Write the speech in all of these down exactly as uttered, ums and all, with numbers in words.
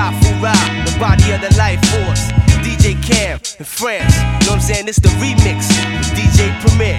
Safura, the body of the life force. D J Cam in France, you know what I'm saying? It's the remix with D J Premier.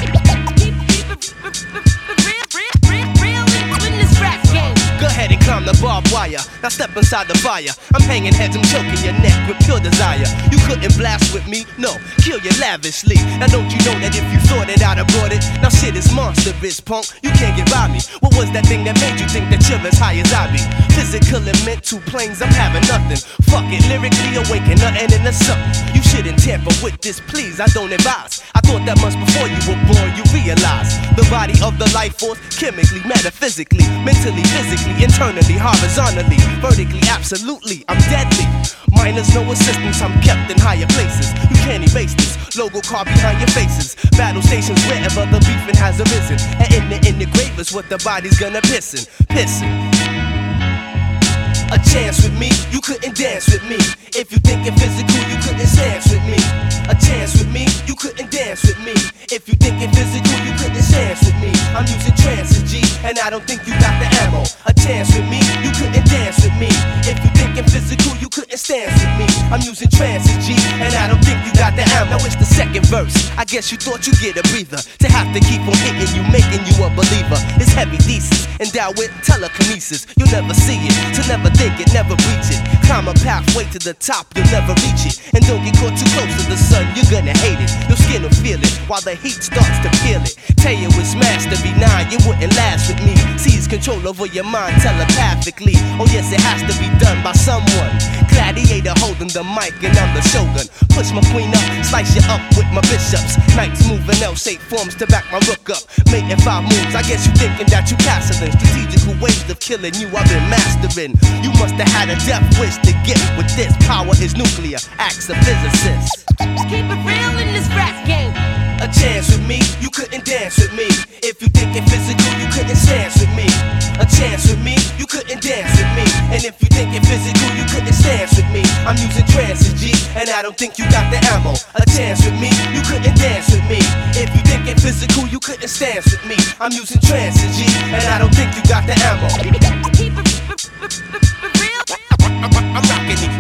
Go ahead and climb the barbed wire. Now step inside the fire. I'm hanging heads, I'm choking your neck with pure desire. You couldn't blast with me, no, kill you lavishly. Now don't you know that if you thought it, I'd have brought it? Now shit is monstrous, punk, you can't get by me. What was that thing that made you think that you're as high as I be? Physical and mental planes, I'm having nothing. Fuck it, lyrically awaken, nothing in the sun. You shouldn't tamper with this, please, I don't advise. I thought that much before you were born, you realize the body of the life force, chemically, metaphysically, mentally, physically, internally, horizontally, vertically, absolutely, I'm deadly. Minus no assistance, I'm kept in higher places. You can't erase this logo car behind your faces. Battle stations wherever the beefing has arisen. And in the, in the grave is what the body's gonna pissin', pissin'. A chance with me, you couldn't dance with me. If you thinking physical, you couldn't dance with me. A chance with me, you couldn't dance with me. If you thinking physical, you couldn't dance with me. I'm using trances, G, and I don't think you got the ammo. A chance with me, you couldn't dance with me. If you thinking physical, you couldn't dance with me. I'm using trances, G, and I don't think you got the ammo. Now it's the second verse. I guess you thought you'd get a breather. To have to keep on hitting you, making you a believer. It's heavy thesis, endowed with telekinesis. You'll never see it, to never think it, never reach it. Climb a pathway to the top, you'll never reach it. And don't get caught too close to the sun, you're gonna hate it. Your skin will feel it, while the heat starts to peel it. Tell you it's master be nine, you wouldn't last with me. Seize control over your mind telepathically. Oh yes, it has to be done by someone. Gladiator holding the mic and I'm the shogun. Push my queen up, slice you up with my bishops. Knights moving L-shaped forms to back my rook up. Making five moves, I guess you thinking that you castling. Strategical ways of killing you, I've been mastering. You must have had a death wish to get with this. Power is nuclear, acts a physicist. Keep it real in this rap game. A chance with me, you couldn't dance with me. If you thinking physical, you couldn't dance with me. A chance with me, you couldn't dance with me. And if you thinking physical, you couldn't dance with me. I'm using trances, G, and I don't think you got the ammo. A chance with me, you couldn't dance with me. If you thinking physical, you couldn't dance with me. I'm using trances, G, and I don't think you got the ammo. Keep it real. I'm rocking the